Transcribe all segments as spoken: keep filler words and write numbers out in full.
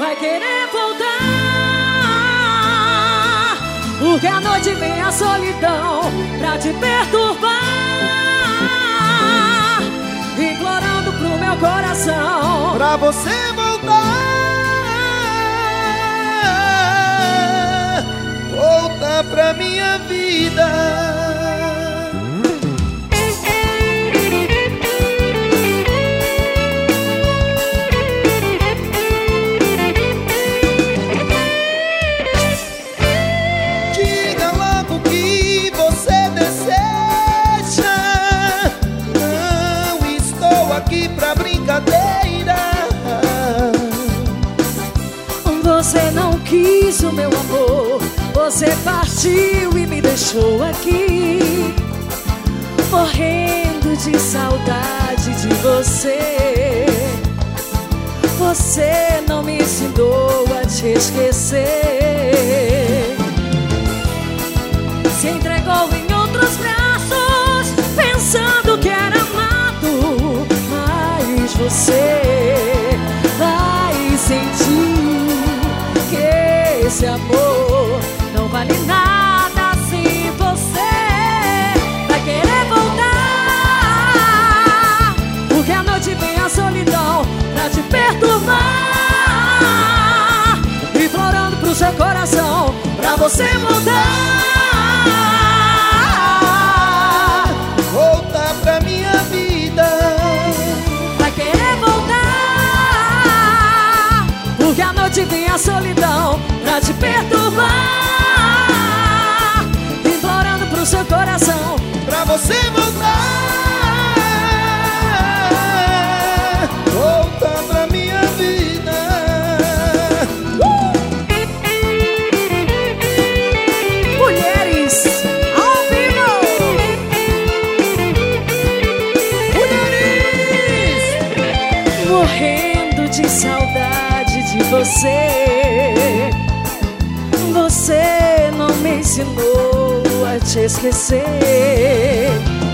vai querer voltar, porque à noite vem a solidão pra te perturbar, implorando pro meu coração pra você voltar, volta pra minha vida. Pra brincadeira, você não quis o meu amor, você partiu e me deixou aqui, morrendo de saudade de você. Você não me ensinou a te esquecer, se entregou em outros braços, pensando que era amado. Você vai sentir que esse amor não vale nada sem você. Vai querer voltar, porque à noite vem a solidão pra te perturbar, implorando pro seu coração pra você voltar, volta pra minha vida. Porque à noite vem a solidão pra te perturbar, implorando pro seu coração pra você voltar, volta pra minha vida. uh! Mulheres ao vivo. Mulheres morrendo de saudade de você. Você não me ensinou a te esquecer,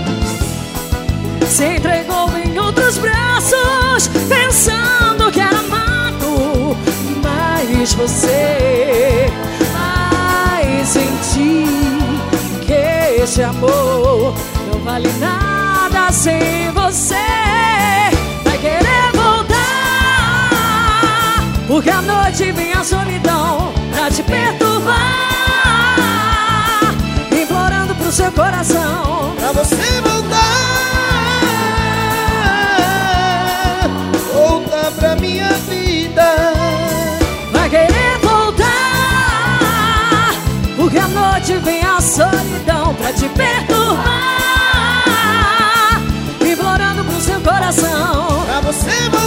se entregou em outros braços, pensando que era amado. Mas você vai sentir que esse amor não vale nada sem você. Vai querer voltar, porque à noite vem a solidão pra te perturbar, implorando pro seu coração pra você voltar, volta pra minha vida. Vai querer voltar, porque à noite vem a solidão pra te perturbar, implorando pro seu coração pra você voltar.